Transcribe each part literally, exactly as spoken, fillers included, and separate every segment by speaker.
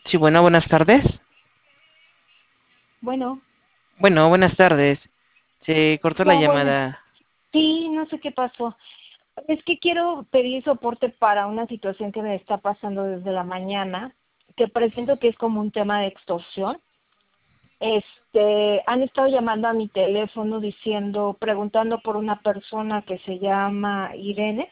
Speaker 1: Sí, bueno, buenas tardes.
Speaker 2: Bueno,
Speaker 1: Bueno, buenas tardes. Se cortó la
Speaker 2: no, bueno,
Speaker 1: llamada.
Speaker 2: sí, no sé qué pasó. Es que quiero pedir soporte para una situación que me está pasando desde la mañana, que presiento que es como un tema de extorsión. Este, han estado llamando a mi teléfono diciendo, preguntando por una persona que se llama Irene.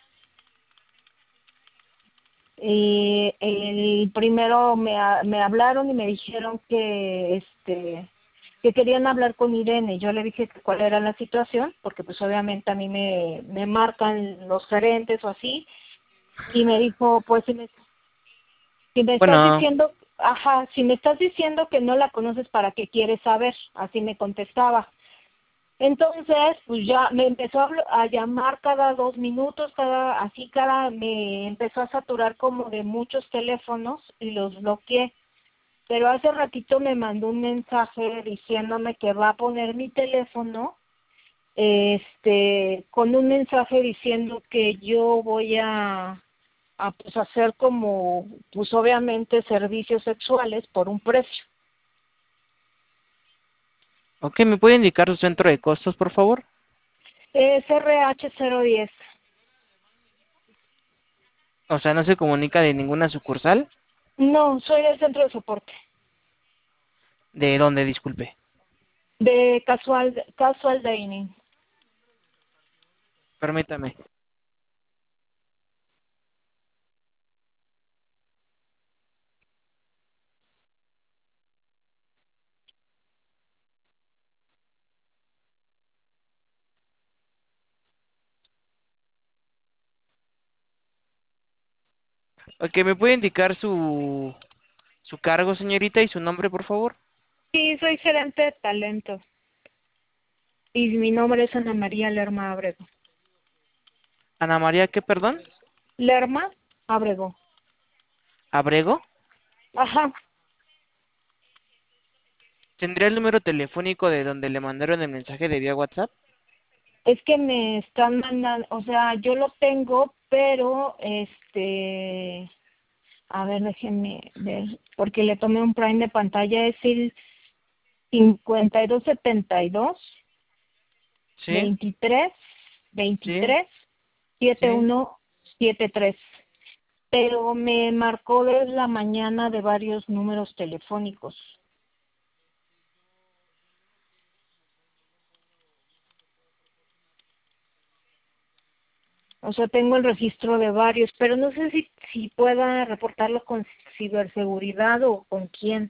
Speaker 2: Y el primero me, ha- me hablaron y me dijeron que este que querían hablar con Irene. Yo le dije que cuál era la situación, porque pues obviamente a mí me, me marcan los gerentes o así, y me dijo, pues si me, si me estás
Speaker 1: Bueno,
Speaker 2: diciendo, ajá, si me estás diciendo que no la conoces, ¿para qué quieres saber? Así me contestaba. Entonces, pues ya me empezó a, habl- a llamar cada dos minutos, cada, así cada, me empezó a saturar como de muchos teléfonos y los bloqueé. Pero hace ratito me mandó un mensaje diciéndome que va a poner mi teléfono, este, con un mensaje diciendo que yo voy a, a pues hacer como, pues obviamente servicios sexuales por un precio.
Speaker 1: ok, ¿me puede indicar su centro de costos, por favor?
Speaker 2: Es R H cero diez.
Speaker 1: O sea, no se comunica de ninguna sucursal.
Speaker 2: No, soy del centro de soporte,
Speaker 1: ¿De dónde, disculpe?
Speaker 2: de casual, casual dining.
Speaker 1: Permítame. Ok, ¿me puede indicar su, su cargo, señorita, y su nombre, por favor?
Speaker 2: Sí, soy gerente de talento y mi nombre es Ana María Lerma Abrego.
Speaker 1: Ana María, ¿qué, perdón?
Speaker 2: Lerma Abrego.
Speaker 1: ¿Abrego?
Speaker 2: Ajá.
Speaker 1: ¿Tendría el número telefónico de donde le mandaron el mensaje de vía WhatsApp?
Speaker 2: Es que me están mandando, o sea, yo lo tengo, pero este, a ver, déjenme ver, porque le tomé un prime de pantalla, es el cincuenta y dos setenta y dos
Speaker 1: Sí,
Speaker 2: veintitrés
Speaker 1: sí,
Speaker 2: veintitrés setenta y
Speaker 1: sí.
Speaker 2: uno setenta y tres, pero me marcó desde la mañana de varios números telefónicos. O sea, tengo el registro de varios, pero no sé si, si pueda reportarlo con ciberseguridad o con quién.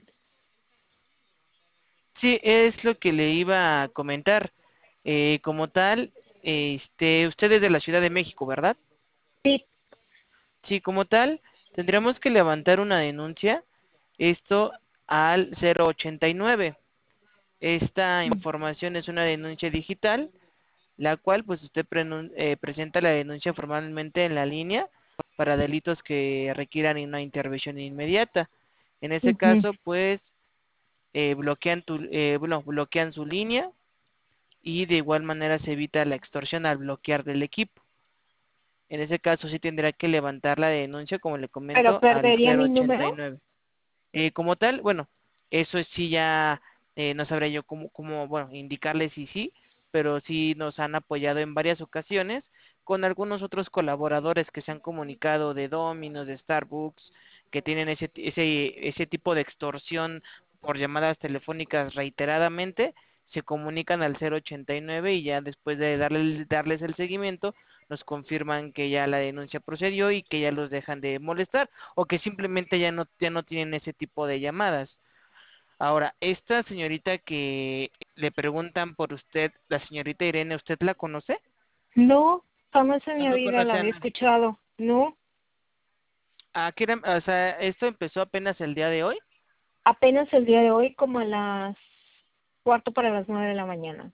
Speaker 1: Sí, es lo que le iba a comentar. Eh, como tal, este, usted es de la Ciudad de México, ¿verdad?
Speaker 2: Sí.
Speaker 1: Sí, como tal, tendríamos que levantar una denuncia, esto al cero ochenta y nueve. Esta información es una denuncia digital, la cual pues usted prenun- eh, presenta la denuncia formalmente en la línea para delitos que requieran una intervención inmediata. En ese
Speaker 2: Ujú.
Speaker 1: caso, pues, eh, bloquean tu, eh, bueno, bloquean su línea y de igual manera se evita la extorsión al bloquear del equipo. En ese caso sí tendrá que levantar la denuncia, como le
Speaker 2: Pero
Speaker 1: comento, al
Speaker 2: perdería
Speaker 1: cero
Speaker 2: mi
Speaker 1: ochenta
Speaker 2: número.
Speaker 1: y nueve. Eh, como tal, bueno, eso sí ya eh, no sabría yo cómo, cómo, bueno, indicarle si sí, pero sí nos han apoyado en varias ocasiones con algunos otros colaboradores que se han comunicado de Domino's, de Starbucks, que tienen ese, ese, ese tipo de extorsión por llamadas telefónicas reiteradamente, se comunican al cero ochenta y nueve y ya después de darles, darles el seguimiento, nos confirman que ya la denuncia procedió y que ya los dejan de molestar o que simplemente ya no, ya no tienen ese tipo de llamadas. Ahora, esta señorita que le preguntan por usted, la señorita Irene, ¿usted la conoce?
Speaker 2: No, jamás en
Speaker 1: No,
Speaker 2: mi
Speaker 1: no
Speaker 2: vida la
Speaker 1: conoce a
Speaker 2: había
Speaker 1: nadie.
Speaker 2: escuchado. No,
Speaker 1: Ah, ¿qué era? O sea, esto empezó apenas el día de hoy.
Speaker 2: apenas el día de hoy como a las cuarto para las nueve de la mañana.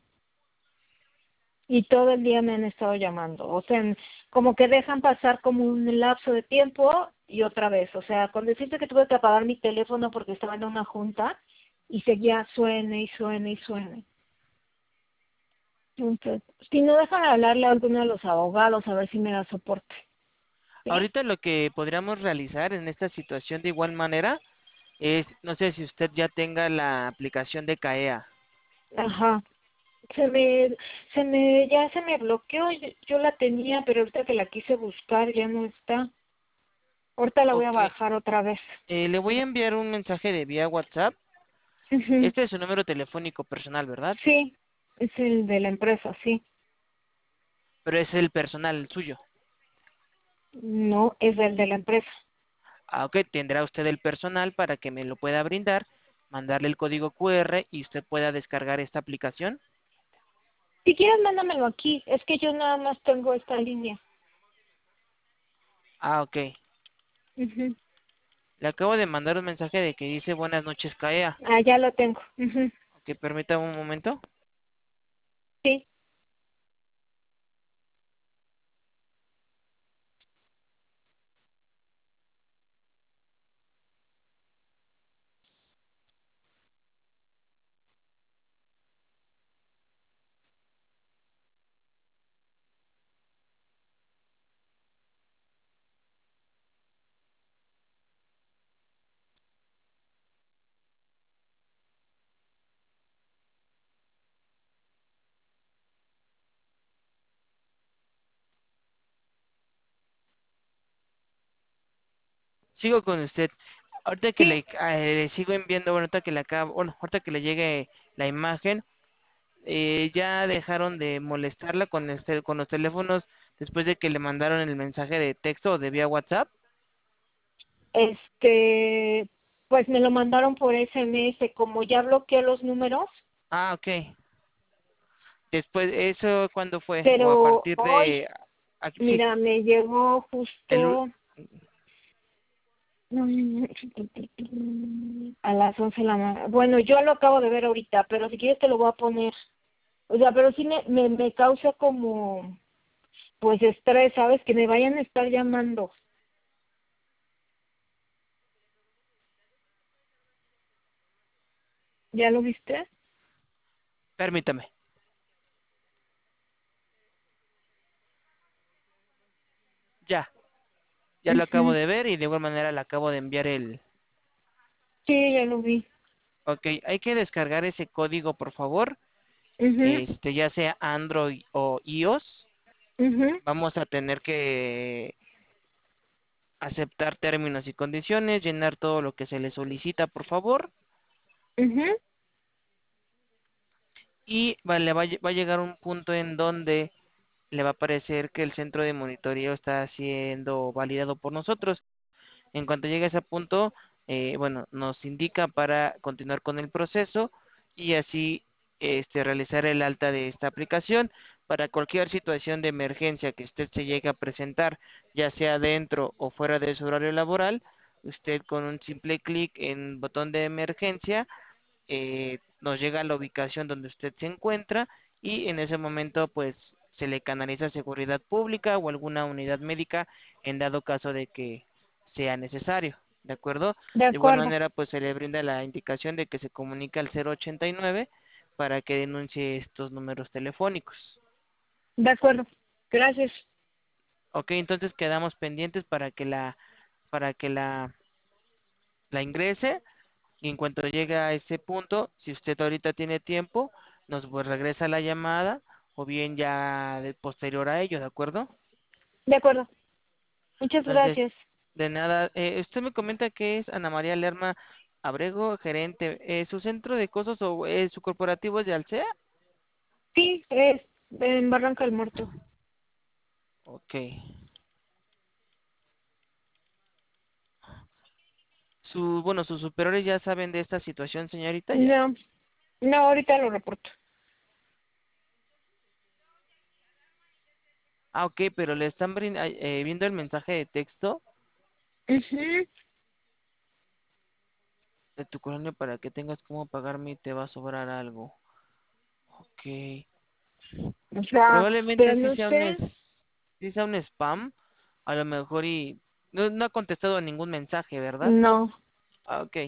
Speaker 2: Y todo el día me han estado llamando. O sea, como que dejan pasar como un lapso de tiempo y otra vez. O sea, con decirte que tuve que apagar mi teléfono porque estaba en una junta y seguía suene y suene y suene. Entonces, si no dejan hablarle a alguno de los abogados a ver si me da soporte. ¿Sí?
Speaker 1: Ahorita lo que podríamos realizar en esta situación de igual manera Es, no sé si usted ya tenga la aplicación de CAEA.
Speaker 2: Ajá. Se me, se me, ya se me bloqueó, yo, yo la tenía, pero ahorita que la quise buscar ya no está. Ahorita la voy a
Speaker 1: Ok,
Speaker 2: bajar otra vez.
Speaker 1: eh, le voy a enviar un mensaje de vía WhatsApp.
Speaker 2: Ujú.
Speaker 1: Este es su número telefónico personal, ¿verdad?
Speaker 2: Sí, es el de la empresa, sí.
Speaker 1: Pero es el personal, el suyo.
Speaker 2: No, es el de la empresa.
Speaker 1: Ah, ok, tendrá usted el personal para que me lo pueda brindar, mandarle el código Q R y usted pueda descargar esta aplicación.
Speaker 2: Si quieres, mándamelo aquí. Es que yo nada más tengo esta línea.
Speaker 1: Ah, ok.
Speaker 2: Ujú.
Speaker 1: Le acabo de mandar un mensaje de que dice buenas noches, CAEA.
Speaker 2: Ah, ya lo tengo. Ujú.
Speaker 1: Ok, permítame un momento.
Speaker 2: Sí.
Speaker 1: Sigo con usted. Ahorita que
Speaker 2: Sí,
Speaker 1: le, eh, le sigo enviando, bueno, ahorita que le acabo, bueno, ahorita que le llegue la imagen, eh, ya dejaron de molestarla con este, con los teléfonos después de que le mandaron el mensaje de texto o de vía WhatsApp.
Speaker 2: este, pues me lo mandaron por S M S. Como ya bloqueé los números,
Speaker 1: Ah, ok. Después, ¿eso cuándo fue? O a
Speaker 2: pero
Speaker 1: partir
Speaker 2: hoy,
Speaker 1: de, ah, sí,
Speaker 2: mira, me llegó
Speaker 1: el, ul-
Speaker 2: justo a las once de la mañana. Bueno, yo lo acabo de ver ahorita, pero si quieres te lo voy a poner. O sea, pero sí me, me, me causa como, pues estrés, ¿sabes? Que me vayan a estar llamando. ¿Ya lo viste?
Speaker 1: permítame. Ya, ya lo acabo
Speaker 2: Mhm.
Speaker 1: de ver y de igual manera le acabo de enviar el.
Speaker 2: Sí, ya lo vi.
Speaker 1: Ok, hay que descargar ese código, por favor.
Speaker 2: Mhm.
Speaker 1: Este, ya sea Android o iOS.
Speaker 2: Mhm.
Speaker 1: Vamos a tener que aceptar términos y condiciones, llenar todo lo que se le solicita, por favor.
Speaker 2: Mhm.
Speaker 1: Y vale, va, a lle- va a llegar un punto en donde le va a aparecer que el centro de monitoreo está siendo validado por nosotros. En cuanto llegue a ese punto, eh, bueno, nos indica para continuar con el proceso y así este, realizar el alta de esta aplicación. Para cualquier situación de emergencia que usted se llegue a presentar, ya sea dentro o fuera de su horario laboral, usted con un simple clic en botón de emergencia eh, nos llega a la ubicación donde usted se encuentra y en ese momento pues se le canaliza seguridad pública o alguna unidad médica en dado caso de que sea necesario, ¿de acuerdo?
Speaker 2: De
Speaker 1: De igual
Speaker 2: acuerdo,
Speaker 1: manera pues se le brinda la indicación de que se comunica al cero ochenta y nueve para que denuncie estos números telefónicos.
Speaker 2: de acuerdo. Gracias.
Speaker 1: Ok, entonces quedamos pendientes para que la para que la la ingrese. Y en cuanto llegue a ese punto, si usted ahorita tiene tiempo, nos pues, regresa la llamada o bien ya de posterior a ello, ¿de acuerdo?
Speaker 2: De acuerdo. Muchas
Speaker 1: Entonces,
Speaker 2: gracias.
Speaker 1: de nada, eh, usted me comenta que es Ana María Lerma Abrego, gerente. Eh, ¿su centro de cosas o eh, su corporativo es de Alsea?
Speaker 2: Sí, es en Barranca del Muerto.
Speaker 1: Ok. Su, bueno, sus superiores ya saben de esta situación, señorita, ya.
Speaker 2: No, no, ahorita lo reporto.
Speaker 1: Ah, ok, pero le están brin- ay, eh, viendo el mensaje de texto
Speaker 2: Mhm.
Speaker 1: de tu colonia para que tengas cómo pagarme y te va a sobrar algo. Ok.
Speaker 2: O sea,
Speaker 1: Probablemente
Speaker 2: pero
Speaker 1: sí
Speaker 2: no
Speaker 1: sea un,
Speaker 2: sé.
Speaker 1: es- sí sea un spam, a lo mejor y no, no ha contestado a ningún mensaje, ¿verdad?
Speaker 2: No.
Speaker 1: Ah, ok.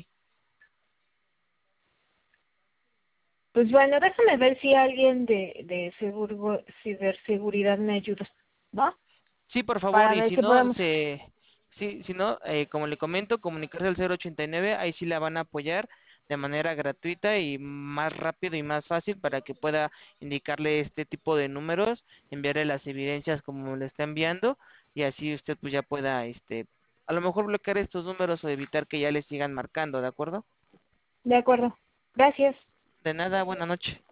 Speaker 2: Pues bueno, déjame ver si alguien de, de seguro, ciberseguridad me ayuda, ¿va?
Speaker 1: Sí, por favor,
Speaker 2: Para
Speaker 1: y
Speaker 2: ver
Speaker 1: si
Speaker 2: qué
Speaker 1: no,
Speaker 2: podemos.
Speaker 1: se, Sí, si no, eh, como le comento, comunicarse al cero ochenta y nueve, ahí sí la van a apoyar de manera gratuita y más rápido y más fácil para que pueda indicarle este tipo de números, enviarle las evidencias como le está enviando y así usted pues ya pueda, este, a lo mejor bloquear estos números o evitar que ya le sigan marcando, ¿de acuerdo?
Speaker 2: De acuerdo. Gracias.
Speaker 1: De nada, buena noche.